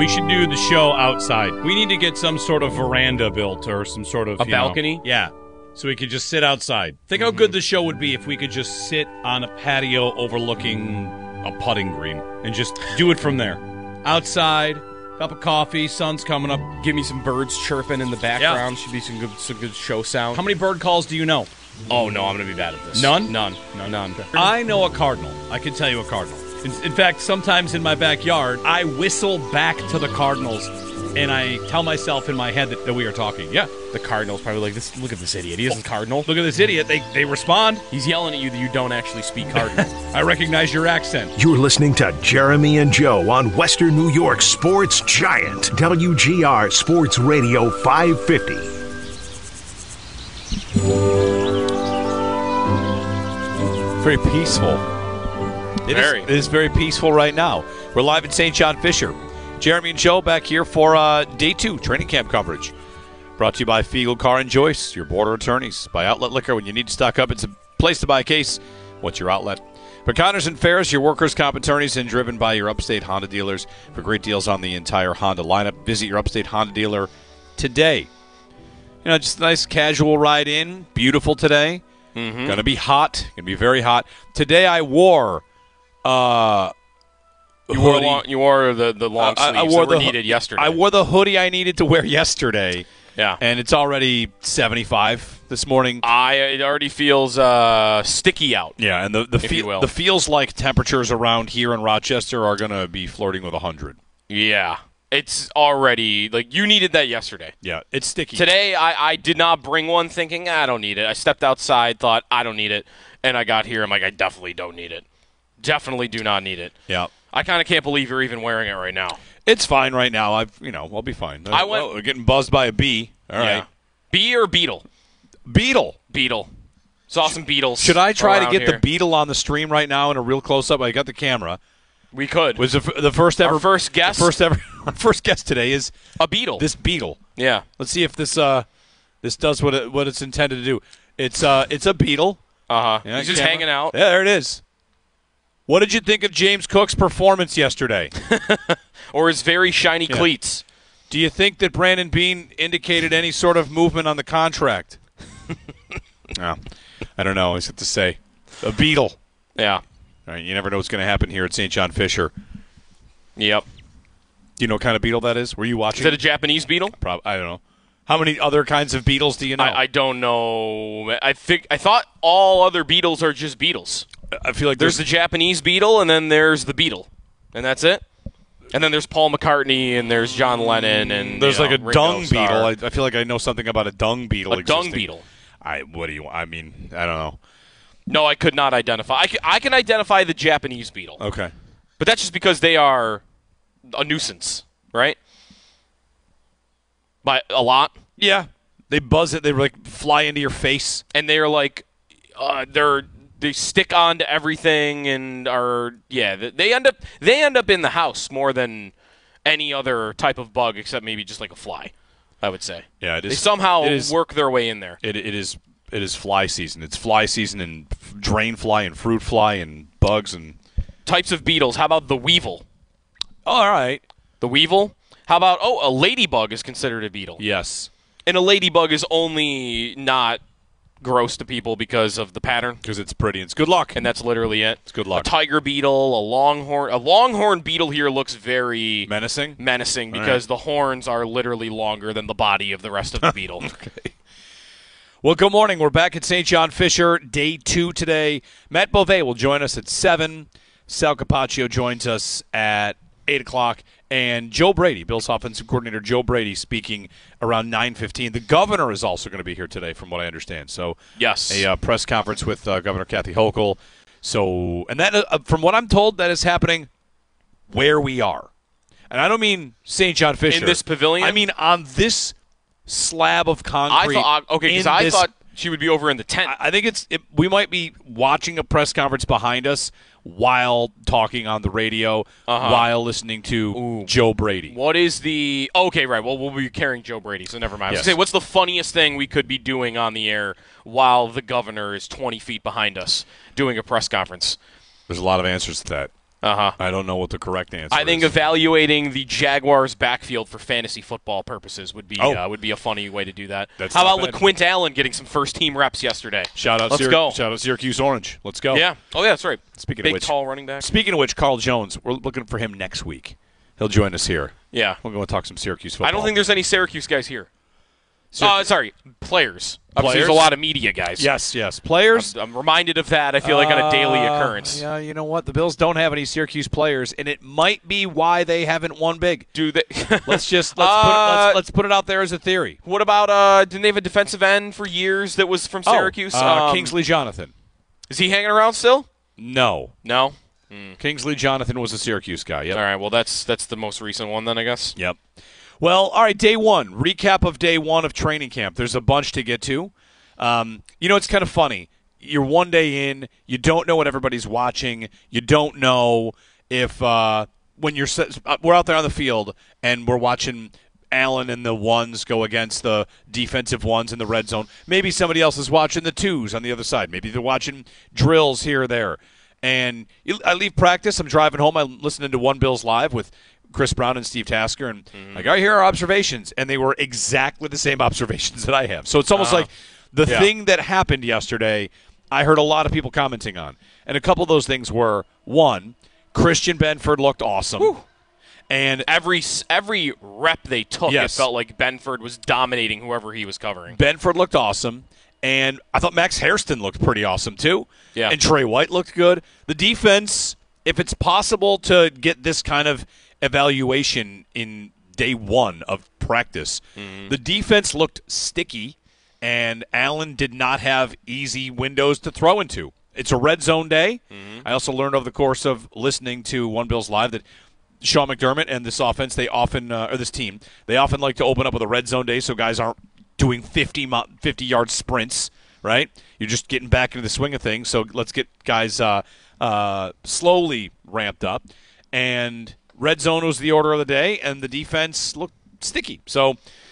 We should do the show outside. We need to get some sort of veranda built or some sort of balcony. Yeah, so we could just sit outside. Think how good the show would be if we could just sit on a patio overlooking a putting green and just do it from there. Outside, cup of coffee, sun's coming up. Give me some birds chirping in the background. Should be some good show sound. How many bird calls do you know? Oh, no, I'm going to be bad at this. None? None. I know a cardinal. I can tell you a cardinal. In fact, sometimes in my backyard, I whistle back to the cardinals, and I tell myself in my head that we are talking. Yeah. The Cardinals probably like this. Look at this idiot. He isn't Cardinal. Look at this idiot. They respond. He's yelling at you that you don't actually speak Cardinal. I recognize your accent. You're listening to Jeremy and Joe on Western New York Sports Giant, WGR Sports Radio 550. Very peaceful. It is very peaceful right now. We're live in St. John Fisher. Jeremy and Joe back here for Day 2 training camp coverage. Brought to you by Fiegel Car and Joyce, your border attorneys. By Outlet Liquor, when you need to stock up, it's a place to buy a case. What's your outlet? For Connors and Ferris, your workers' comp attorneys, and driven by your Upstate Honda dealers for great deals on the entire Honda lineup. Visit your Upstate Honda dealer today. You know, just a nice casual ride in. Beautiful today. Mm-hmm. Going to be hot. Going to be very hot. Today I wore... You wore the long sleeves that were needed yesterday. I wore the hoodie I needed to wear yesterday. Yeah. And it's already 75 this morning. It already feels sticky out. Yeah, and the feels like temperatures around here in Rochester are going to be flirting with 100. Yeah. It's already, you needed that yesterday. Yeah, it's sticky. Today, I did not bring one thinking, I don't need it. I stepped outside, thought, I don't need it. And I got here, I'm like, I definitely don't need it. Definitely do not need it. Yeah. I kind of can't believe you're even wearing it right now. It's fine right now. I'll be fine. We're getting buzzed by a bee. All right. Bee or beetle? Beetle. Saw some beetles. Should I try to get here. the beetle on the stream right now in a real close-up? I got the camera. We could. Was the first ever? Our first guest? Our first guest today is a beetle. This beetle. Yeah. Let's see if this does what it's intended to do. It's a beetle. Uh-huh. Yeah, he's just hanging out. Yeah, there it is. What did you think of James Cook's performance yesterday? Or his very shiny cleats? Do you think that Brandon Beane indicated any sort of movement on the contract? No, I don't know. I have to say. A beetle. Yeah. All right, you never know what's going to happen here at St. John Fisher. Yep. Do you know what kind of beetle that is? Were you watching? Is it a Japanese beetle? I don't know. How many other kinds of beetles do you know? I don't know. I thought all other beetles are just beetles. I feel like there's the Japanese beetle, and then there's the beetle, and that's it. And then there's Paul McCartney, and there's John Lennon, and there's a Ringo dung Starr. beetle. I feel like I know something about a dung beetle. Dung beetle. I don't know. No, I could not identify. I can identify the Japanese beetle. Okay. But that's just because they are a nuisance, right? By a lot. Yeah. They buzz it. They fly into your face. And they're they stick onto everything and they end up in the house more than any other type of bug except maybe just like a fly, I would say. Yeah, it is. They somehow work their way in there. It is fly season. It's fly season and drain fly and fruit fly and bugs and types of beetles. How about the weevil? All right. The weevil? How about a ladybug is considered a beetle? Yes. And a ladybug is only not gross to people because of the pattern. Because it's pretty. It's good luck. And that's literally it. It's good luck. A tiger beetle, a longhorn beetle here looks very menacing because the horns are literally longer than the body of the rest of the beetle. Okay. Well, good morning. We're back at St. John Fisher, Day 2 today. Matt Beauvais will join us at 7. Sal Capaccio joins us at 8 o'clock. And Joe Brady, Bill's offensive coordinator Joe Brady, speaking around 9:15. The governor is also going to be here today, from what I understand. So, yes, a press conference with Governor Kathy Hochul. So, and that, from what I'm told, that is happening where we are. And I don't mean St. John Fisher. In this pavilion? I mean on this slab of concrete. I thought she would be over in the tent. I think we might be watching a press conference behind us while talking on the radio, while listening to Joe Brady. What is the... Okay, right. Well, we'll be carrying Joe Brady, so never mind. Yes. Say, what's the funniest thing we could be doing on the air while the governor is 20 feet behind us doing a press conference? There's a lot of answers to that. I don't know what the correct answer is. I think evaluating the Jaguars' backfield for fantasy football purposes would be a funny way to do that. How about LaQuint Allen getting some first-team reps yesterday? Shout out Syracuse Orange. Let's go. Yeah. Oh, yeah, that's right. Big, tall running back. Speaking of which, Carl Jones, we're looking for him next week. He'll join us here. Yeah. We're going to talk some Syracuse football. I don't think there's any Syracuse guys here. Players. Players? There's a lot of media guys. Yes. Players. I'm reminded of that. I feel like on a daily occurrence. Yeah, you know what? The Bills don't have any Syracuse players, and it might be why they haven't won big. Do they? let's put it out there as a theory. What about didn't they have a defensive end for years that was from Syracuse? Kingsley Jonathan. Is he hanging around still? No. Kingsley Jonathan was a Syracuse guy. Yep. All right. Well, that's the most recent one then, I guess. Yep. Well, all right, day one. Recap of day one of training camp. There's a bunch to get to. It's kind of funny. You're one day in. You don't know what everybody's watching. You don't know if when we're out there on the field and we're watching Allen and the ones go against the defensive ones in the red zone. Maybe somebody else is watching the twos on the other side. Maybe they're watching drills here or there. And I leave practice. I'm driving home. I'm listening to One Bills Live with Chris Brown and Steve Tasker, and I hear our observations, and they were exactly the same observations that I have. So it's almost like the thing that happened yesterday, I heard a lot of people commenting on. And a couple of those things were, one, Christian Benford looked awesome. Whew. And every rep they took, it felt like Benford was dominating whoever he was covering. Benford looked awesome, and I thought Max Hairston looked pretty awesome too. Yeah. And Trey White looked good. The defense, if it's possible to get this kind of evaluation in day one of practice, the defense looked sticky, and Allen did not have easy windows to throw into. It's a red zone day. I also learned over the course of listening to One Bills Live that Sean McDermott and this offense, they often like to open up with a red zone day so guys aren't doing 50-yard sprints, right? You're just getting back into the swing of things, so let's get guys slowly ramped up. And red zone was the order of the day, and the defense looked sticky. So,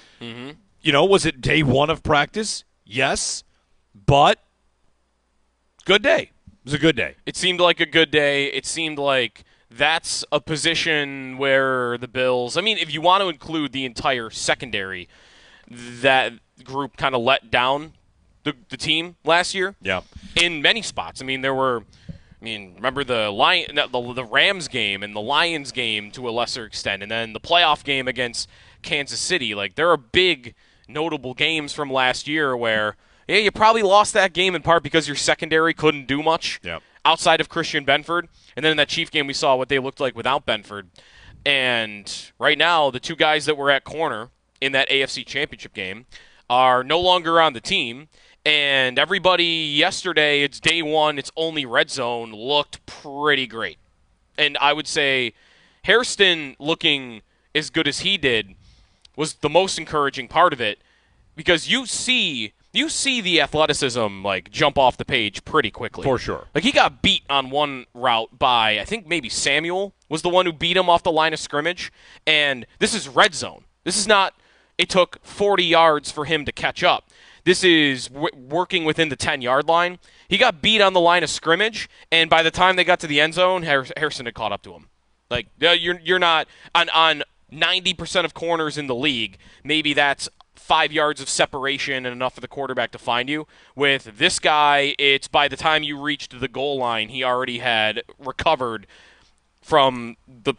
was it day one of practice? Yes, but good day. It was a good day. It seemed like a good day. It seemed like that's a position where the Bills, if you want to include the entire secondary, that group kind of let down the team last year. Yeah. In many spots. Remember the Rams game and the Lions game to a lesser extent, and then the playoff game against Kansas City. Like, there are big, notable games from last year where, you probably lost that game in part because your secondary couldn't do much outside of Christian Benford. And then in that Chief game, we saw what they looked like without Benford. And right now, the two guys that were at corner in that AFC Championship game are no longer on the team. And everybody yesterday, it's day one, it's only red zone, looked pretty great. And I would say Hairston looking as good as he did was the most encouraging part of it, because you see the athleticism jump off the page pretty quickly. For sure. He got beat on one route by, I think maybe Samuel was the one who beat him off the line of scrimmage. And this is red zone. This is not, it took 40 yards for him to catch up. This is working within the 10-yard line. He got beat on the line of scrimmage, and by the time they got to the end zone, Hairston had caught up to him. You're not on 90% of corners in the league. Maybe that's 5 yards of separation and enough for the quarterback to find you. With this guy, it's by the time you reached the goal line, he already had recovered from the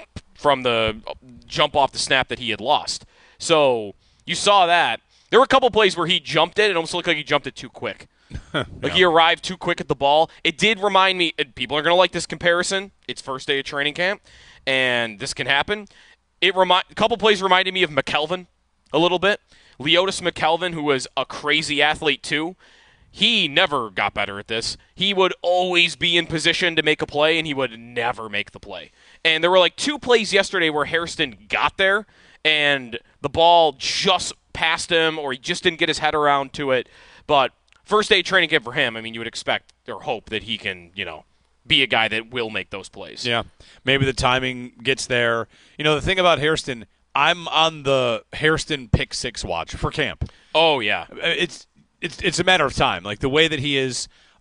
jump off the snap that he had lost. So you saw that. There were a couple plays where he jumped it. It almost looked like he jumped it too quick. He arrived too quick at the ball. It did remind me, and people are going to like this comparison. It's first day of training camp, and this can happen. A couple plays reminded me of McKelvin a little bit. Leotis McKelvin, who was a crazy athlete too, he never got better at this. He would always be in position to make a play, and he would never make the play. And there were two plays yesterday where Hairston got there, and the ball just passed him, or he just didn't get his head around to it. But first day training camp for him, you would expect or hope that he can, be a guy that will make those plays. Yeah, maybe the timing gets there. The thing about Hairston, I'm on the Hairston pick six watch for camp. Oh yeah, it's a matter of time. The way that he is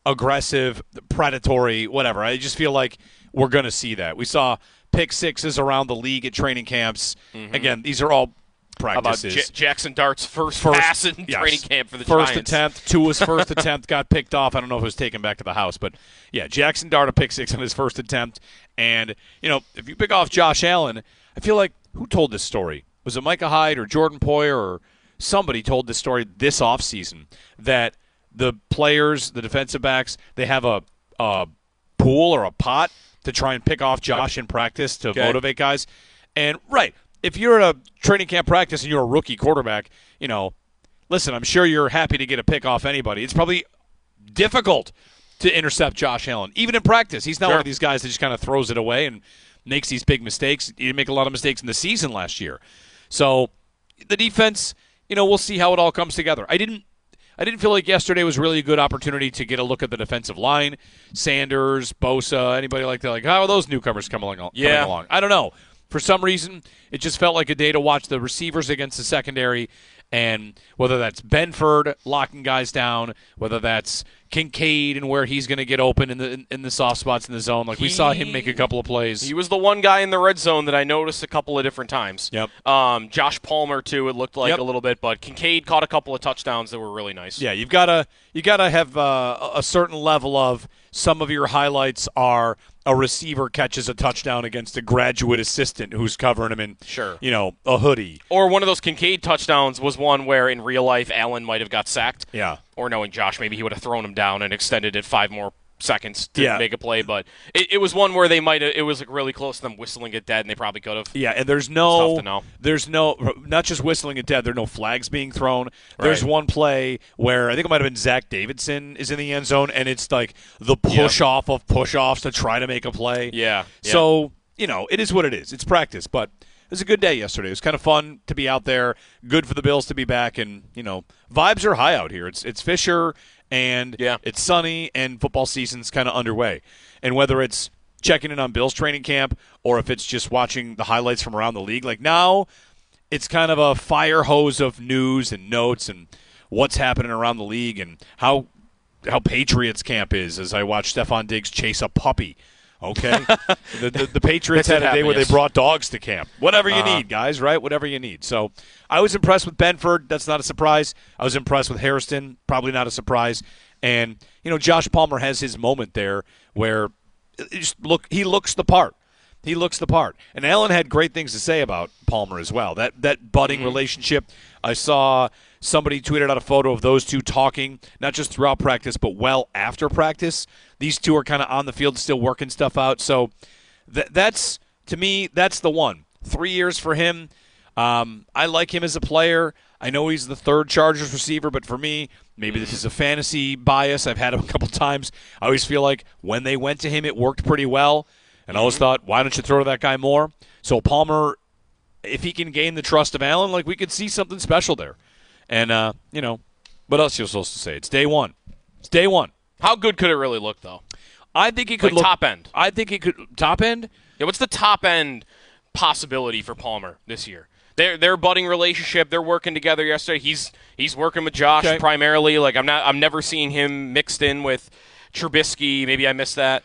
aggressive, predatory, whatever. I just feel like we're going to see that. We saw pick sixes around the league at training camps. Again, these are all practices. How about Jackson Dart's first pass in training camp for the Giants? First attempt. Tua's first attempt got picked off. I don't know if it was taken back to the house. But, yeah, Jackson Dart a pick six on his first attempt. And, if you pick off Josh Allen, I feel like who told this story? Was it Micah Hyde or Jordan Poyer or somebody told this story this offseason that the players, the defensive backs, they have a pool or a pot to try and pick off Josh in practice to motivate guys. And, if you're at a training camp practice and you're a rookie quarterback, listen, I'm sure you're happy to get a pick off anybody. It's probably difficult to intercept Josh Allen. Even in practice, he's not one of these guys that just kind of throws it away and makes these big mistakes. He didn't make a lot of mistakes in the season last year. So the defense, we'll see how it all comes together. I didn't feel like yesterday was really a good opportunity to get a look at the defensive line. Sanders, Bosa, anybody like that. Like, how are those newcomers coming along? I don't know. For some reason, it just felt like a day to watch the receivers against the secondary, and whether that's Benford locking guys down, whether that's Kincaid and where he's going to get open in the soft spots in the zone. Like we saw him make a couple of plays. He was the one guy in the red zone that I noticed a couple of different times. Yep. Josh Palmer too. It looked like a little bit, but Kincaid caught a couple of touchdowns that were really nice. Yeah, you gotta have a certain level of some of your highlights are a receiver catches a touchdown against a graduate assistant who's covering him in a hoodie. Or one of those Kincaid touchdowns was one where in real life Allen might have got sacked. Yeah. Or knowing Josh, maybe he would have thrown him down and extended it 5 more seconds to make a play. But it was one where it was like really close to them whistling it dead, and they probably could have. Yeah, and there's not just whistling it dead. There are no flags being thrown. There's one play where I think it might have been Zach Davidson is in the end zone, and it's like the push-off of push-offs to try to make a play. Yeah. So, it is what it is. It's practice, but it was a good day yesterday. It was kind of fun to be out there. Good for the Bills to be back, and, vibes are high out here. It's Fisher, and it's sunny, and football season's kind of underway. And whether it's checking in on Bills training camp or if it's just watching the highlights from around the league, like now it's kind of a fire hose of news and notes and what's happening around the league and how Patriots camp is as I watch Stephon Diggs chase a puppy. Okay? the Patriots had a day where they brought dogs to camp. Whatever you need, guys, right? Whatever you need. So I was impressed with Benford. That's not a surprise. I was impressed with Hairston. Probably not a surprise. And, Josh Palmer has his moment there where he looks the part. He looks the part. And Allen had great things to say about Palmer as well. That budding relationship. I saw somebody tweeted out a photo of those two talking, not just throughout practice, but well after practice. These two are kind of on the field still working stuff out. So that's, to me, that's the one. 3 years for him. I like him as a player. I know he's the third Chargers receiver, but for me, maybe this is a fantasy bias. I've had him a couple times. I always feel like when they went to him, it worked pretty well. And I always thought, why don't you throw to that guy more? So Palmer, if he can gain the trust of Allen, like we could see something special there. And, what else you're supposed to say? It's day one. It's day one. How good could it really look, though? I think it could look top end. I think it could top end. Yeah, what's the top end possibility for Palmer this year? Their budding relationship. They're working together yesterday. He's working with Josh primarily. Like I'm never seeing him mixed in with Trubisky. Maybe I missed that.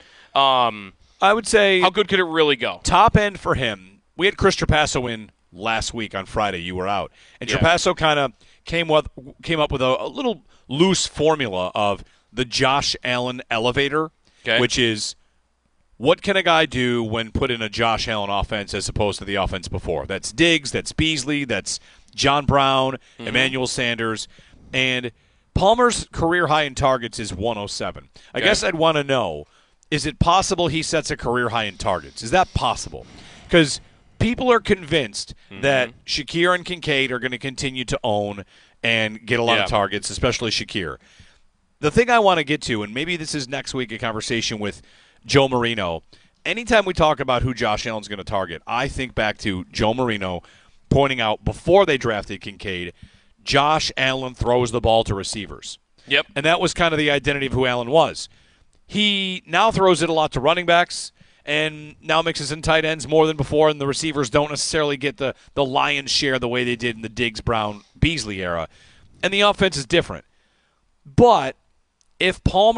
I would say how good could it really go? Top end for him. We had Chris Trapasso in last week on Friday. You were out, and Trapasso kind of came up with a little loose formula of the Josh Allen elevator, which is what can a guy do when put in a Josh Allen offense as opposed to the offense before? That's Diggs, that's Beasley, that's John Brown, Emmanuel Sanders, and Palmer's career high in targets is 107. I guess I'd want to know, is it possible he sets a career high in targets? Is that possible? Because people are convinced that Shakir and Kincaid are going to continue to own and get a lot of targets, especially Shakir. The thing I want to get to, and maybe this is next week a conversation with Joe Marino, anytime we talk about who Josh Allen's going to target, I think back to Joe Marino pointing out before they drafted Kincaid, Josh Allen throws the ball to receivers. Yep. And that was kind of the identity of who Allen was. He now throws it a lot to running backs and now mixes in tight ends more than before, and the receivers don't necessarily get the lion's share the way they did in the Diggs, Brown, Beasley era. And the offense is different. But if Palmer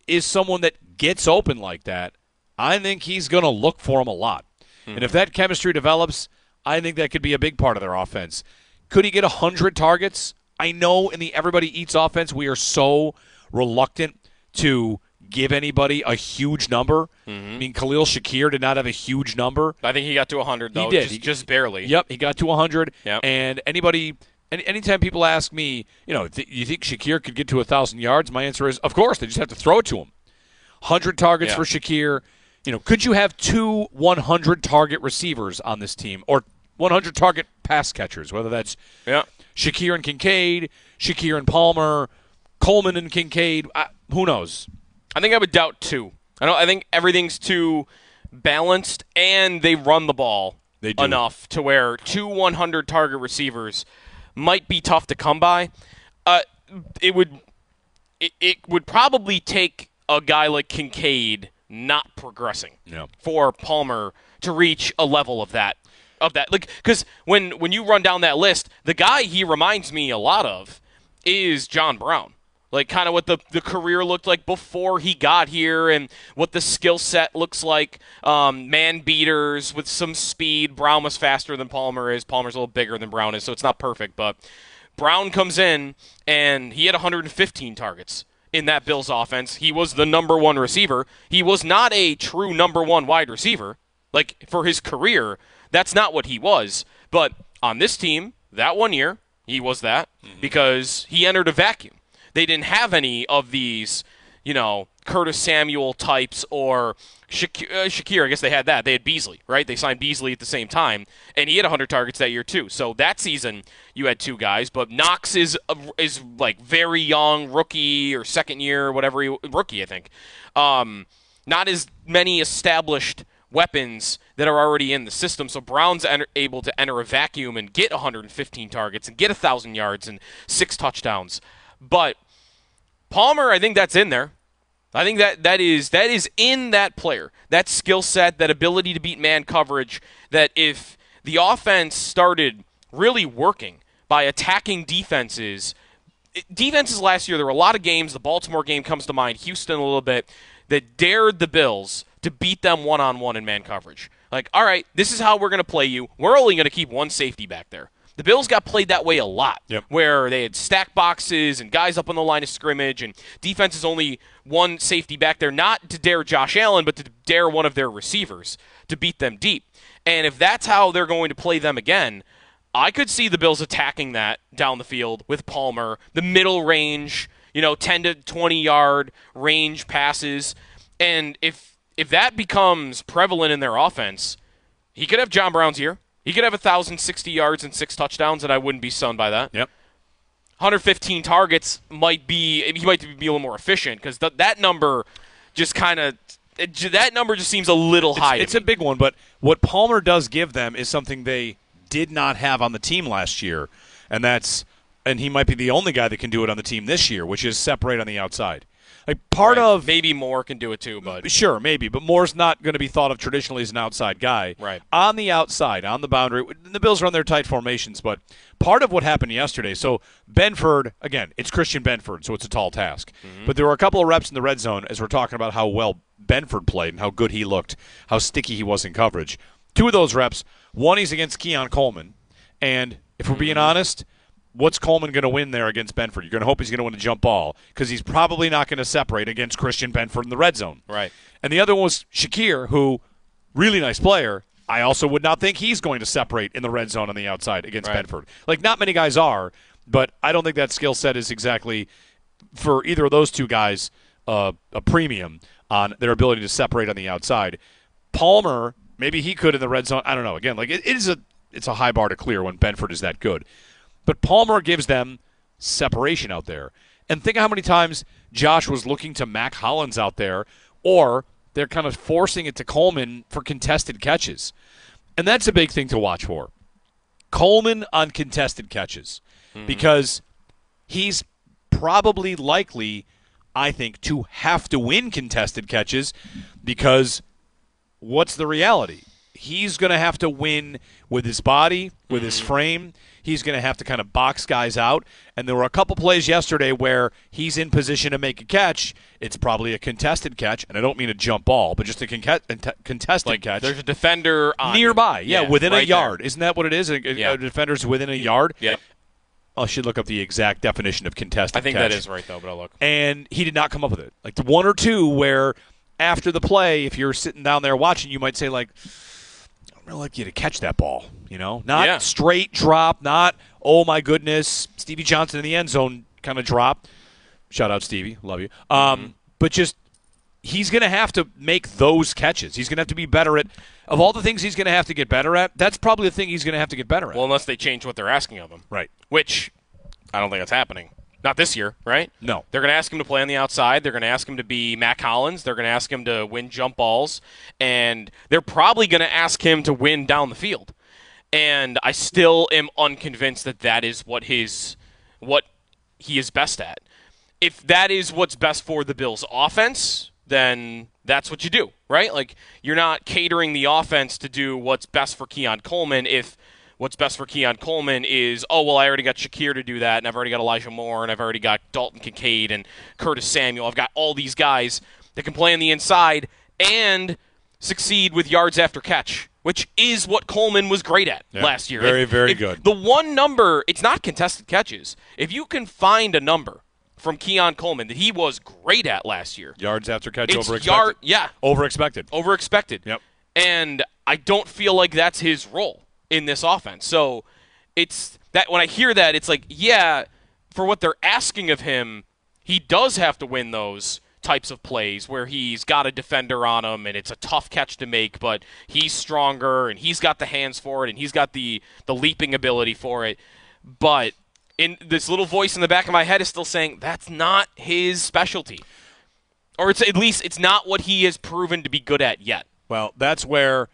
is someone that gets open like that, I think he's going to look for him a lot. And if that chemistry develops, I think that could be a big part of their offense. Could he get 100 targets? I know in the everybody eats offense, we are so reluctant to give anybody a huge number. I mean, Khalil Shakir did not have a huge number. I think he got to 100, though. He did. Just barely. Yep, he got to 100. Yep. And anytime people ask me, you think Shakir could get to 1,000 yards? My answer is, of course. They just have to throw it to him. 100 targets for Shakir. Could you have 2 100-target receivers on this team, or 100-target pass catchers, whether that's Shakir and Kincaid, Shakir and Palmer, Coleman and Kincaid? Who knows? I think I would doubt 2. I think everything's too balanced, and they run the ball enough to where 2 100-target receivers might be tough to come by. It would probably take a guy like Kincaid not progressing for Palmer to reach a level of that. Like, because when you run down that list, the guy he reminds me a lot of is John Brown. Like, kind of what the career looked like before he got here and what the skill set looks like. Man beaters with some speed. Brown was faster than Palmer is. Palmer's a little bigger than Brown is, so it's not perfect. But Brown comes in, and he had 115 targets in that Bills offense. He was the number 1 receiver. He was not a true number 1 wide receiver. Like, for his career, that's not what he was. But on this team, that 1 year, he was that because he entered a vacuum. They didn't have any of these, Curtis Samuel types or Shakir. I guess they had that. They had Beasley, right? They signed Beasley at the same time, and he had 100 targets that year too. So that season, you had 2 guys, but Knox is like very young, rookie or second year, rookie, I think. Not as many established weapons that are already in the system. So Brown's able to enter a vacuum and get 115 targets and get 1,000 yards and 6 touchdowns. But Palmer, I think that's in there. I think that is in that player, that skill set, that ability to beat man coverage, that if the offense started really working by attacking defenses last year, there were a lot of games, the Baltimore game comes to mind, Houston a little bit, that dared the Bills to beat them one-on-one in man coverage. Like, all right, this is how we're going to play you. We're only going to keep 1 safety back there. The Bills got played that way a lot, where they had stack boxes and guys up on the line of scrimmage, and defense is only 1 safety back there, not to dare Josh Allen, but to dare one of their receivers to beat them deep. And if that's how they're going to play them again, I could see the Bills attacking that down the field with Palmer, the middle range, 10 to 20-yard range passes. And if that becomes prevalent in their offense, he could have John Brown's year. He could have 1,060 yards and 6 touchdowns, and I wouldn't be stunned by that. 115 targets he might be a little more efficient because that number just seems a little high. It's a big one, but what Palmer does give them is something they did not have on the team last year, and he might be the only guy that can do it on the team this year, which is separate on the outside. Like of maybe Moore can do it too, but sure, maybe. But Moore's not going to be thought of traditionally as an outside guy. Right. On the outside, on the boundary, the Bills run their tight formations, but part of what happened yesterday, so Benford, again, it's Christian Benford, so it's a tall task. But there were a couple of reps in the red zone as we're talking about how well Benford played and how good he looked, how sticky he was in coverage. 2 of those reps, one he's against Keon Coleman, and if we're being honest, what's Coleman going to win there against Benford? You're going to hope he's going to win a jump ball because he's probably not going to separate against Christian Benford in the red zone. Right. And the other one was Shakir, who, really nice player. I also would not think he's going to separate in the red zone on the outside against Benford. Like, not many guys are, but I don't think that skill set is exactly, for either of those 2 guys, a premium on their ability to separate on the outside. Palmer, maybe he could in the red zone. I don't know. Again, like it's a high bar to clear when Benford is that good. But Palmer gives them separation out there. And think of how many times Josh was looking to Mac Hollins out there, or they're kind of forcing it to Coleman for contested catches. And that's a big thing to watch for. Coleman on contested catches. Because he's probably likely, I think, to have to win contested catches because what's the reality? he's going to have to win with his body, with his frame. He's going to have to kind of box guys out. And there were a couple plays yesterday where he's in position to make a catch. It's probably a contested catch, and I don't mean a jump ball, but just a contested catch. There's a defender on nearby, within right a yard. there. Isn't that what it is? A defender's within a yard? Yeah. I should look up the exact definition of contested catch. I think that is right, though, but I'll look. And he did not come up with it. Like the one or two where after the play, if you're sitting down there watching, you might say, like, I'd really like you to catch that ball, Not straight drop, not, oh, my goodness, Stevie Johnson in the end zone kind of drop. Shout out, Stevie. Love you. But just he's going to have to make those catches. He's going to have to be better at – of all the things he's going to have to get better at, that's probably the thing he's going to have to get better at. Well, unless they change what they're asking of him. Right. Which I don't think that's happening. Not this year, right? No. They're going to ask him to play on the outside. They're going to ask him to be Mac Hollins. They're going to ask him to win jump balls. And they're probably going to ask him to win down the field. And I still am unconvinced that is what he is best at. If that is what's best for the Bills' offense, then that's what you do, right? Like, you're not catering the offense to do what's best for Keon Coleman if what's best for Keon Coleman is, I already got Shakir to do that, and I've already got Elijah Moore, and I've already got Dalton Kincaid and Curtis Samuel. I've got all these guys that can play on the inside and succeed with yards after catch, which is what Coleman was great at last year. Very, very good. The one number, it's not contested catches. If you can find a number from Keon Coleman that he was great at last year. Yards after catch, overexpected. Overexpected. Yep. And I don't feel like that's his role in this offense. So it's that when I hear that, it's like, for what they're asking of him, he does have to win those types of plays where he's got a defender on him and it's a tough catch to make, but he's stronger and he's got the hands for it and he's got the leaping ability for it. But in this little voice in the back of my head is still saying that's not his specialty. Or it's at least it's not what he has proven to be good at yet. Well, that's where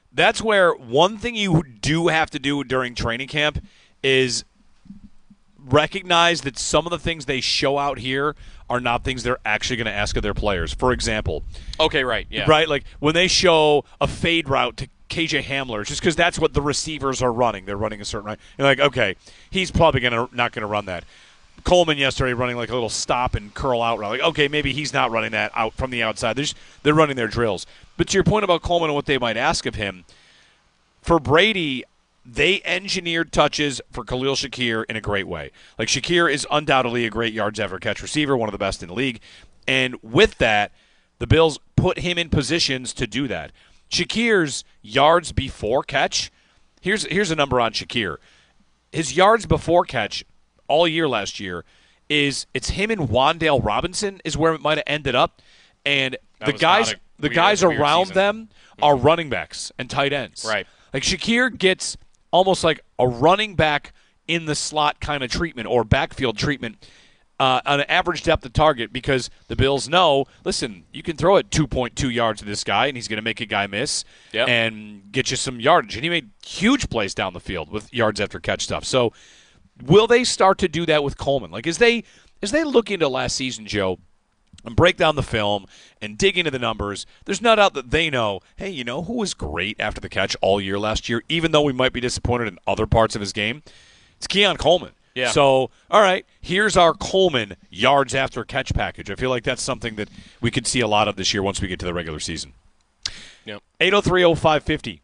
one thing you do have to do during training camp is recognize that some of the things they show out here are not things they're actually going to ask of their players. For example. Okay, right, yeah. Right, like when they show a fade route to KJ Hamler, just because that's what the receivers are running. They're running a certain right. You're like, okay, he's probably not going to run that. Coleman yesterday running like a little stop and curl out route. Like, okay, maybe he's not running that out from the outside. They're running their drills. But to your point about Coleman and what they might ask of him, for Brady, they engineered touches for Khalil Shakir in a great way. Like, Shakir is undoubtedly a great yards after catch receiver, one of the best in the league. And with that, the Bills put him in positions to do that. Shakir's yards before catch, here's a number on Shakir. His yards before catch all year last year it's him and Wan'Dale Robinson is where it might have ended up. And the guys around them are running backs and tight ends. Right. Like, Shakir gets almost like a running back in the slot kind of treatment or backfield treatment on an average depth of target because the Bills know, listen, you can throw it 2.2 yards to this guy and he's going to make a guy miss and get you some yardage. And he made huge plays down the field with yards after catch stuff. So will they start to do that with Coleman? Like, as they look into last season, Joe, and break down the film and dig into the numbers, there's no doubt that they know, hey, who was great after the catch all year last year, even though we might be disappointed in other parts of his game? It's Keon Coleman. Yeah. So, all right, here's our Coleman yards after catch package. I feel like that's something that we could see a lot of this year once we get to the regular season. Yep. 803-0550.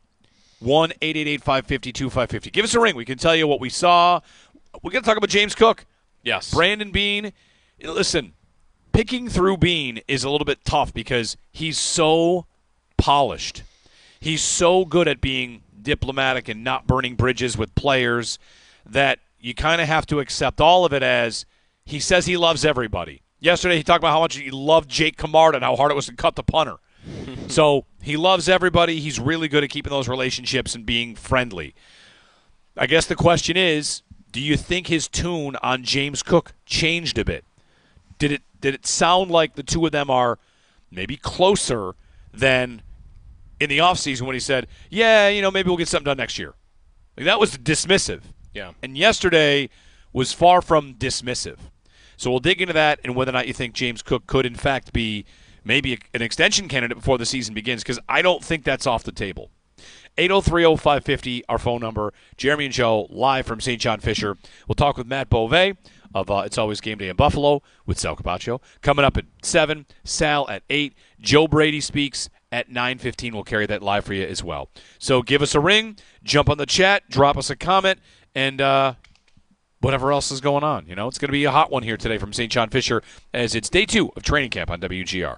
1-888-550-2550. Give us a ring. We can tell you what we saw. We're going to talk about James Cook. Yes. Brandon Beane. Listen, picking through Beane is a little bit tough because he's so polished. He's so good at being diplomatic and not burning bridges with players that you kind of have to accept all of it as he says he loves everybody. Yesterday he talked about how much he loved Jake Camarda and how hard it was to cut the punter. So he loves everybody. He's really good at keeping those relationships and being friendly. I guess the question is, do you think his tune on James Cook changed a bit? Did it sound like the two of them are maybe closer than in the offseason when he said, maybe we'll get something done next year? Like, that was dismissive. Yeah. And yesterday was far from dismissive. So we'll dig into that and whether or not you think James Cook could, in fact, be maybe an extension candidate before the season begins, because I don't think that's off the table. 803-0550, our phone number. Jeremy and Joe, live from St. John Fisher. We'll talk with Matt Bove of It's Always Game Day in Buffalo with Sal Capaccio. Coming up at 7, Sal at 8. Joe Brady speaks at 9:15. We'll carry that live for you as well. So give us a ring, jump on the chat, drop us a comment, and whatever else is going on. It's going to be a hot one here today from St. John Fisher as it's day 2 of training camp on WGR.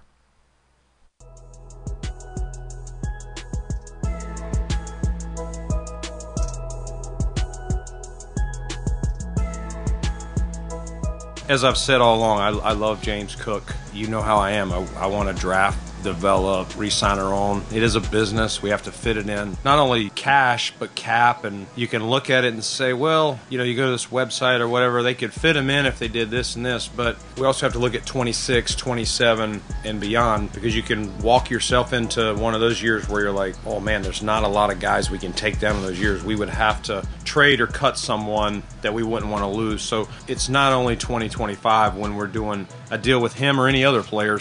As I've said all along, I love James Cook. You know how I am. I want to draft, develop, re-sign our own. It is a business. We have to fit it in. Not only cash, but cap. And you can look at it and say, well, you go to this website or whatever, they could fit them in if they did this and this. But we also have to look at 26, 27, and beyond, because you can walk yourself into one of those years where you're like, oh man, there's not a lot of guys we can take down in those years. We would have to trade or cut someone that we wouldn't want to lose. So it's not only 2025 when we're doing a deal with him or any other players.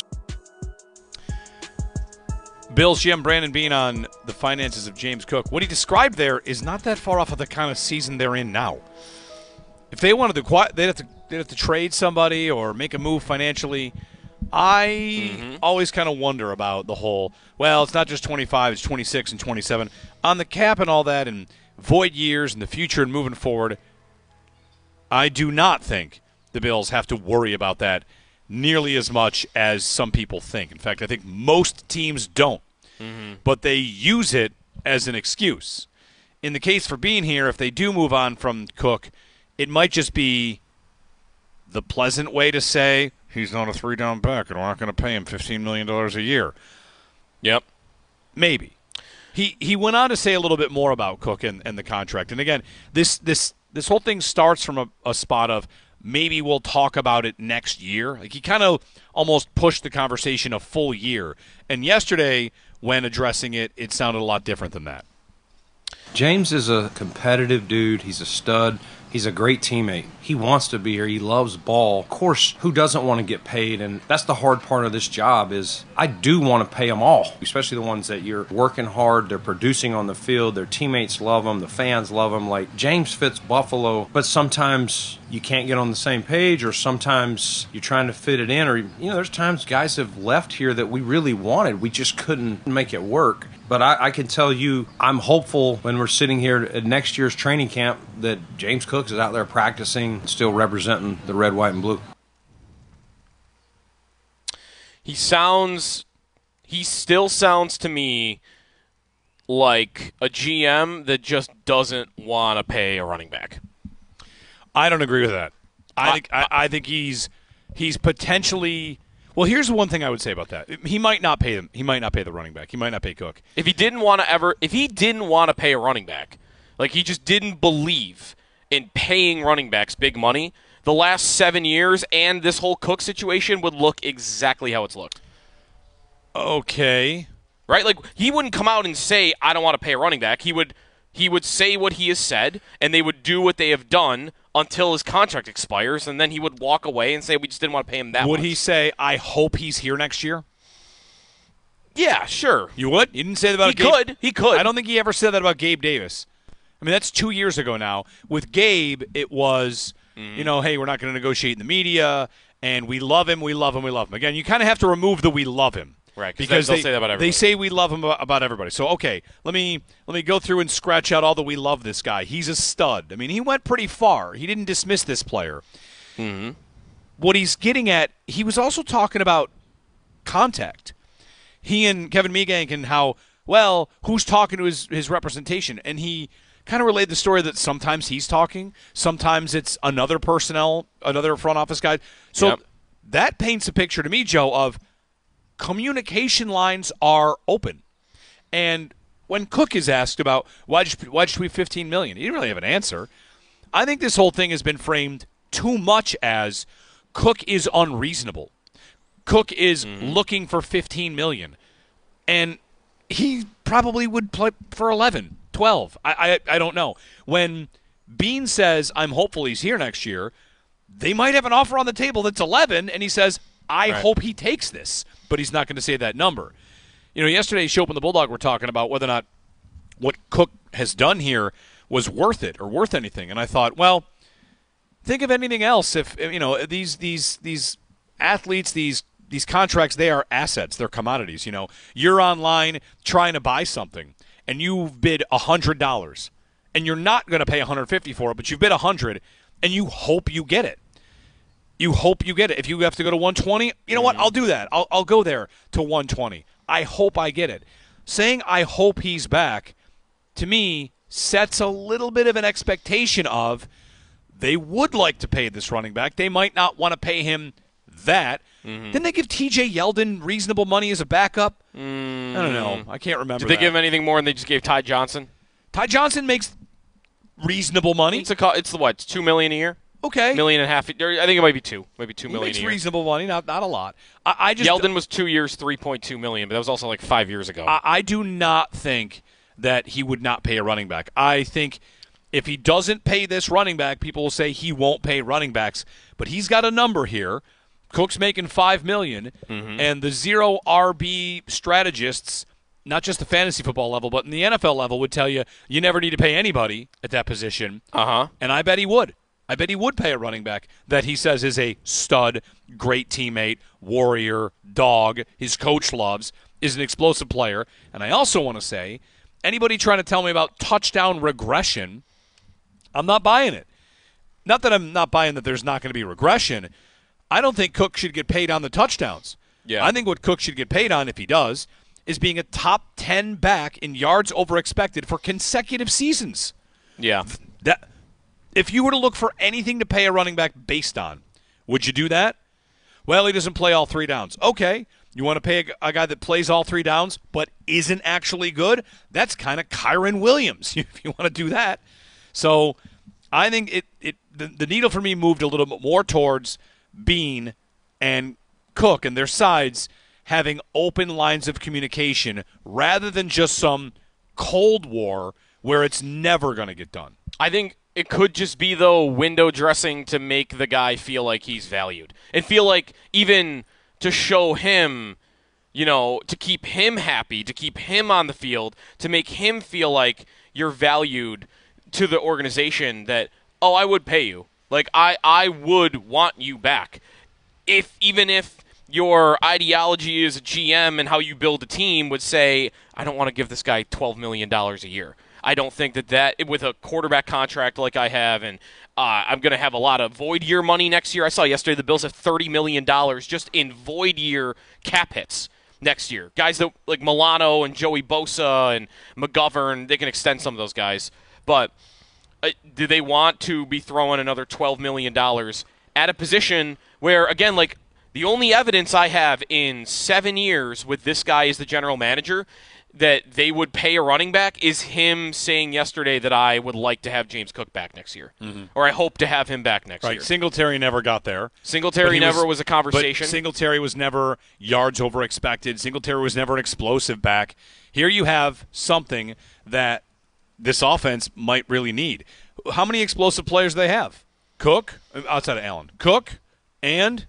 Bills GM Brandon Beane on the finances of James Cook. What he described there is not that far off of the kind of season they're in now. If they wanted to, they'd have to trade somebody or make a move financially. I always kind of wonder about the whole, well, it's not just 25, it's 26 and 27. On the cap and all that and void years in the future and moving forward, I do not think the Bills have to worry about that nearly as much as some people think. In fact, I think most teams don't. But they use it as an excuse. In the case for being here, if they do move on from Cook, it might just be the pleasant way to say, he's not a 3-down back and we're not going to pay him $15 million a year. Yep. Maybe. He went on to say a little bit more about Cook and the contract. And again, this whole thing starts from a spot of, maybe we'll talk about it next year. Like, he kind of almost pushed the conversation a full year. And yesterday, when addressing it, it sounded a lot different than that. James is a competitive dude. He's a stud. He's a great teammate. He wants to be here. He loves ball. Of course, who doesn't want to get paid? And that's the hard part of this job is I do want to pay them all, especially the ones that you're working hard, they're producing on the field, their teammates love them, the fans love them. Like, James fits Buffalo, but sometimes you can't get on the same page, or sometimes you're trying to fit it in, or, there's times guys have left here that we really wanted. We just couldn't make it work. But I can tell you, I'm hopeful when we're sitting here at next year's training camp that James Cook is out there practicing, still representing the red, white, and blue. He still sounds to me like a GM that just doesn't want to pay a running back. I don't agree with that. I think he's potentially. Well, here's one thing I would say about that. He might not pay him. He might not pay the running back. He might not pay Cook. If he didn't want to pay a running back, like he just didn't believe in paying running backs big money, the last 7 years and this whole Cook situation would look exactly how it's looked. Okay. Right? Like, he wouldn't come out and say, I don't want to pay a running back. He would say what he has said, and they would do what they have done until his contract expires, and then he would walk away and say, we just didn't want to pay him that much. Would he say, I hope he's here next year? Yeah, sure. You would? You didn't say that about Gabe? He could. I don't think he ever said that about Gabe Davis. I mean, that's 2 years ago now. With Gabe, it was, hey, we're not going to negotiate in the media, and we love him, we love him, we love him. Again, you kind of have to remove the we love him. Right, because they'll say that about everybody. They say we love him about everybody. So, okay, let me go through and scratch out all the we love this guy. He's a stud. I mean, he went pretty far. He didn't dismiss this player. Mm-hmm. What he's getting at, he was also talking about contact. He and Kevin Meegank and how, well, who's talking to his representation. And he kind of relayed the story that sometimes he's talking, sometimes it's another front office guy. So that paints a picture to me, Joe, of communication lines are open. And when Cook is asked about why'd you pay $15 million, he didn't really have an answer. I think this whole thing has been framed too much as Cook is unreasonable. Cook is looking for $15 million. And he probably would play for 11, 12. I don't know. When Beane says, I'm hopeful he's here next year, they might have an offer on the table that's 11, and he says, I hope he takes this, but he's not going to say that number. Yesterday, Shope and the Bulldog were talking about whether or not what Cook has done here was worth it or worth anything. And I thought, well, think of anything else. If these athletes, these contracts, they are assets, they're commodities. You're online trying to buy something, and you've bid $100, and you're not going to pay $150 for it, but you've bid $100, and you hope you get it. You hope you get it. If you have to go to 120, you know what? I'll do that. I'll go there to 120. I hope I get it. Saying I hope he's back, to me, sets a little bit of an expectation of they would like to pay this running back. They might not want to pay him that. Didn't they give T.J. Yeldon reasonable money as a backup? I don't know. I can't remember. Did they give him anything more than they just gave Ty Johnson? Ty Johnson makes reasonable money. It's $2 million a year? Okay. $1.5 million. I think it might be $2 million makes a year. Reasonable money, not a lot. I just Yeldon was 2 years, $3.2 million, but that was also like 5 years ago. I do not think that he would not pay a running back. I think if he doesn't pay this running back, people will say he won't pay running backs. But he's got a number here. Cook's making $5 million, and the zero RB strategists, not just the fantasy football level, but in the NFL level, would tell you never need to pay anybody at that position. And I bet he would. I bet he would pay a running back that he says is a stud, great teammate, warrior, dog, his coach loves, is an explosive player. And I also want to say, anybody trying to tell me about touchdown regression, I'm not buying it. Not that I'm not buying that there's not going to be regression. I don't think Cook should get paid on the touchdowns. Yeah. I think what Cook should get paid on, if he does, is being a top 10 back in yards over expected for consecutive seasons. Yeah. If you were to look for anything to pay a running back based on, would you do that? Well, he doesn't play all 3 downs. Okay. You want to pay a guy that plays all 3 downs but isn't actually good? That's kind of Kyron Williams, if you want to do that. So I think the needle for me moved a little bit more towards Bean and Cook and their sides having open lines of communication rather than just some Cold War where it's never going to get done. I think it could just be, though, window dressing to make the guy feel like he's valued. And feel like even to show him, to keep him happy, to keep him on the field, to make him feel like you're valued to the organization that, oh, I would pay you. Like, I would want you back. Even if your ideology as a GM and how you build a team would say, I don't want to give this guy $12 million a year. I don't think that with a quarterback contract like I have, and I'm going to have a lot of void year money next year. I saw yesterday the Bills have $30 million just in void year cap hits next year. Guys that like Milano and Joey Bosa and McGovern, they can extend some of those guys. But do they want to be throwing another $12 million at a position where, again, like the only evidence I have in 7 years with this guy as the general manager that they would pay a running back is him saying yesterday that I would like to have James Cook back next year. Or I hope to have him back next year. Singletary never got there. Singletary never was a conversation. But Singletary was never yards over expected. Singletary was never an explosive back. Here you have something that this offense might really need. How many explosive players do they have? Cook, outside of Allen. Cook and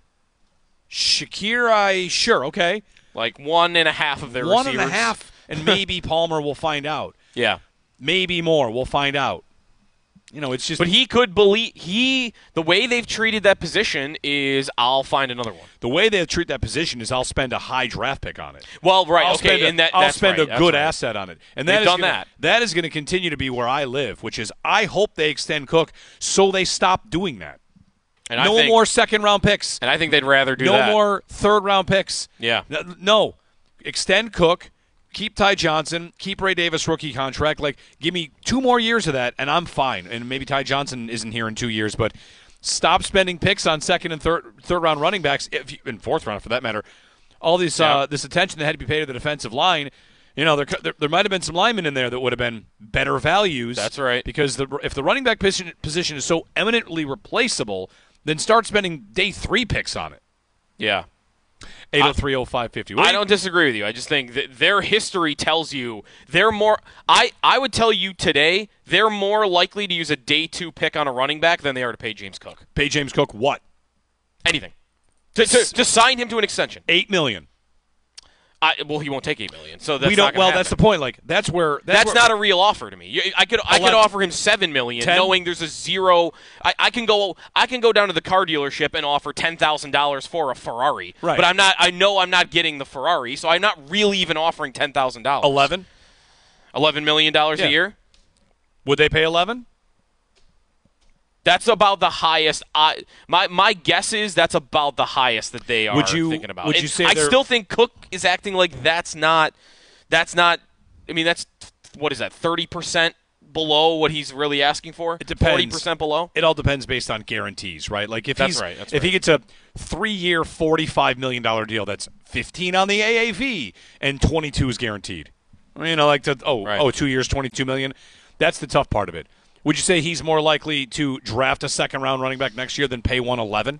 Shakir, sure, okay. Like 1.5 of their receivers. 1.5. And maybe Palmer will find out. Yeah. Maybe more. We'll find out. It's just. But he could believe the way they've treated that position is I'll find another one. The way they treat that position is I'll spend a high draft pick on it. Well, right. I'll spend a good right. asset on it. And They've done that. That is going to continue to be where I live, which is I hope they extend Cook so they stop doing that. And no more second-round picks. And I think they'd rather do that. No more third-round picks. Yeah. No. Extend Cook. Keep Ty Johnson. Keep Ray Davis rookie contract. Like, give me 2 more years of that, and I'm fine. And maybe Ty Johnson isn't here in 2 years, but stop spending picks on second and third-round running backs, and fourth round for that matter. All these this attention that had to be paid to the defensive line. There might have been some linemen in there that would have been better values. That's right. Because if the running back position is so eminently replaceable, then start spending day 3 picks on it. Yeah. 803-0550. I don't disagree with you. I just think that their history tells you they're more – I would tell you today they're more likely to use a day 2 pick on a running back than they are to pay James Cook. Pay James Cook what? Anything. To sign him to an extension. $8 million. Well, he won't take $8 million. So that's we don't. not gonna Well, happen. that's the point. Like that's where that's not a real offer to me. I could offer him $7 million, 10? knowing there's a zero. I can go down to the car dealership and offer $10,000 for a Ferrari. Right. But I'm not. I know I'm not getting the Ferrari, so I'm not really even offering $10,000. $11 million a year. Would they pay 11? That's about the highest. My guess is that's about the highest that they are thinking about. Would you say I still think Cook is acting like that's not. I mean, that's what is that? 30% below what he's really asking for. It depends. 40% below. It all depends based on guarantees, right? Like if That's right. he gets a 3-year, $45 million deal, that's 15 on the AAV and 22 is guaranteed. You know, 2 years, $22 million. That's the tough part of it. Would you say he's more likely to draft a second-round running back next year than pay 111?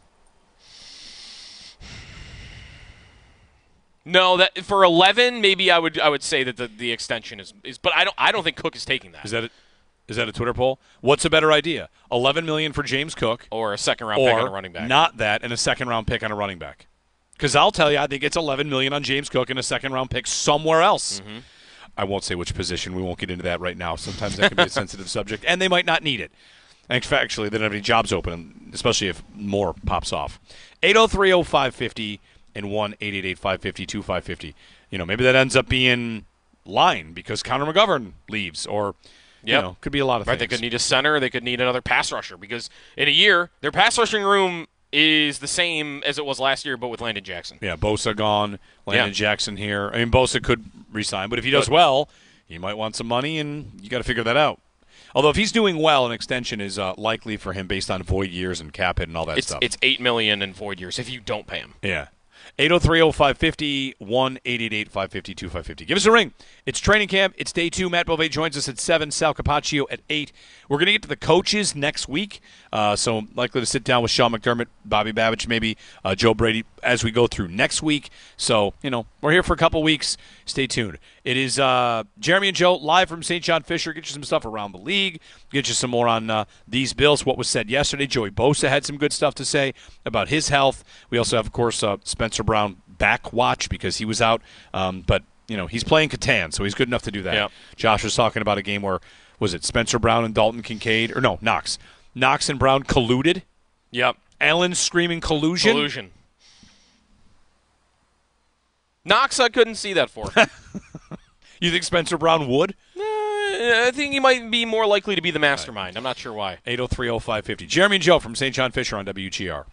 No, that for 11, maybe I would say that the extension is. But I don't think Cook is taking that. Is that a Twitter poll? What's a better idea? $11 million for James Cook, or a second-round pick on a running back? Not that, and a second-round pick on a running back. Because I'll tell you, I think it's $11 million on James Cook and a second-round pick somewhere else. Mm-hmm. I won't say which position. We won't get into that right now. Sometimes that can be a sensitive subject, and they might not need it. Actually, they don't have any jobs open, especially if more pops off. 803-0550 and 1-888-550-2550. You know, maybe that ends up being line because Connor McGovern leaves, or could be a lot of things. They could need a center. They could need another pass rusher because in a year their pass rushing room is the same as it was last year, but with Landon Jackson. Yeah, Bosa gone, Landon Jackson here. I mean, Bosa could resign, but if he does well, he might want some money, and you got to figure that out. Although if he's doing well, an extension is likely for him based on void years and cap hit and all that stuff. It's $8 million in void years if you don't pay him. Yeah. 803-0550, 1-888-550-2550. Give us a ring. It's training camp. It's day 2. Matt Bove joins us at 7, Sal Capaccio at 8. We're going to get to the coaches next week, so likely to sit down with Sean McDermott, Bobby Babich, maybe Joe Brady as we go through next week. So, we're here for a couple weeks. Stay tuned. It is Jeremy and Joe live from St. John Fisher. Get you some stuff around the league. Get you some more on these Bills, what was said yesterday. Joey Bosa had some good stuff to say about his health. We also have, of course, Spencer Brown back watch because he was out. But, he's playing Catan, so he's good enough to do that. Yep. Josh was talking about a game where, was it Spencer Brown and Dalton Kincaid? Or no, Knox. Knox and Brown colluded. Yep. Allen screaming collusion. Collusion. Knox, I couldn't see that for. You think Spencer Brown would? I think he might be more likely to be the mastermind. I'm not sure why. 803-0550. Jeremy and Joe from St. John Fisher on WGR.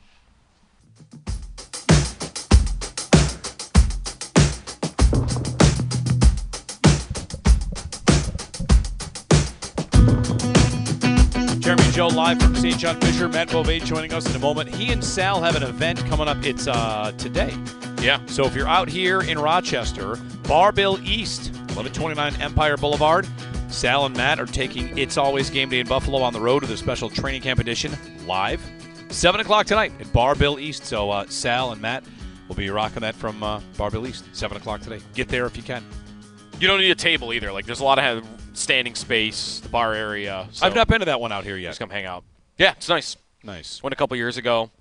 Jeremy and Joe live from St. John Fisher. Matt Bove joining us in a moment. He and Sal have an event coming up. It's today. Yeah. So if you're out here in Rochester, Bar Bill East, 1129 Empire Boulevard, Sal and Matt are taking It's Always Game Day in Buffalo on the road to their special training camp edition live. 7 o'clock tonight at Bar Bill East. So Sal and Matt will be rocking that from Bar Bill East, 7 o'clock today. Get there if you can. You don't need a table either. Like, there's a lot of standing space, the bar area. So I've not been to that one out here yet. Just come hang out. Yeah, it's nice. Nice. Went a couple years ago.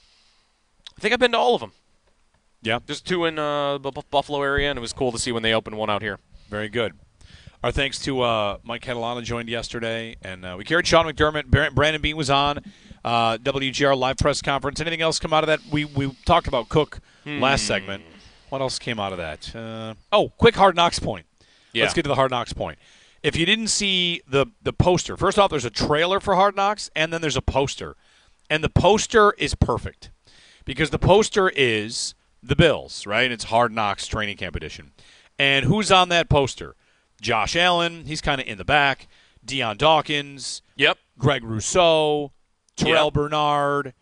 I think I've been to all of them. Yeah. Just 2 in the Buffalo area, and it was cool to see when they opened one out here. Very good. Our thanks to Mike Catalana joined yesterday, and we carried Sean McDermott. Brandon Bean was on WGR live press conference. Anything else come out of that? We talked about Cook last segment. What else came out of that? Quick Hard Knocks point. Yeah. Let's get to the Hard Knocks point. If you didn't see the poster, first off, there's a trailer for Hard Knocks, and then there's a poster. And the poster is perfect because the poster is the Bills, right? It's Hard Knocks Training Camp Edition. And who's on that poster? Josh Allen, he's kind of in the back. Deion Dawkins. Yep. Greg Rousseau. Terrell Bernard.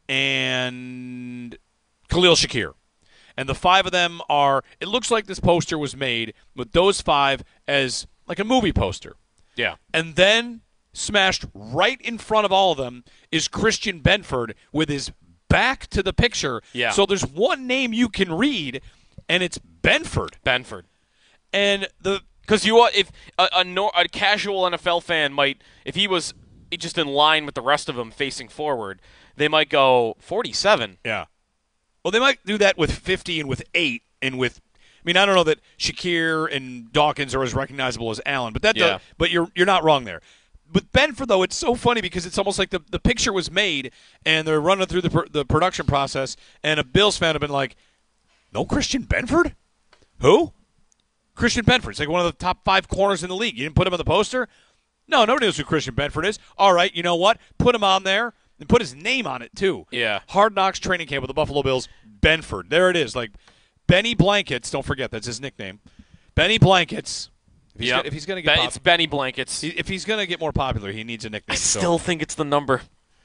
And Khalil Shakir. And the 5 of them are, it looks like this poster was made with those 5 as like a movie poster. Yeah. And then smashed right in front of all of them is Christian Benford with his back to the picture. Yeah. So there's one name you can read, and it's Benford. Benford. And because if a casual NFL fan might, if he was just in line with the rest of them facing forward, they might go 47. Yeah. Well, they might do that with 50 and with 8 and with I mean, I don't know that Shakir and Dawkins are as recognizable as Allen, but but you're not wrong there. With Benford, though, it's so funny because it's almost like the picture was made, and they're running through the production process, and a Bills fan have been like, no Christian Benford? Who? Christian Benford. It's like one of the top 5 corners in the league. You didn't put him on the poster? No, nobody knows who Christian Benford is. All right, you know what? Put him on there, and put his name on it, too. Yeah. Hard Knocks training camp with the Buffalo Bills, Benford. There it is. Like, Benny Blankets, don't forget, that's his nickname. Benny Blankets. If he's going to get it's Benny Blankets. If he's going to get more popular, he needs a nickname. I still think it's the number.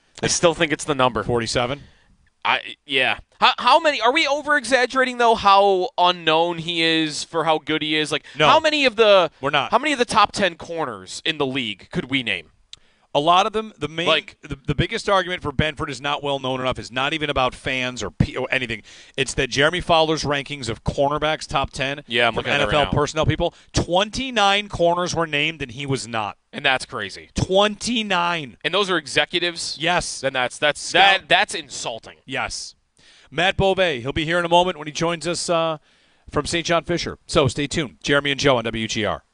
47? Yeah. How many are we over exaggerating though? How unknown he is for how good he is? Like, no, how many of the we're not. How many of the top 10 corners in the league could we name? A lot of them. The biggest argument for Benford is not well known enough. Is not even about fans or anything. It's that Jeremy Fowler's rankings of cornerbacks top 10. Yeah, I'm from looking at NFL that right now. personnel people. 29 corners were named, and he was not. And that's crazy. 29. And those are executives. Yes. Then that's insulting. Yes. Matt Beauvais. He'll be here in a moment when he joins us from St. John Fisher. So stay tuned. Jeremy and Joe on WGR.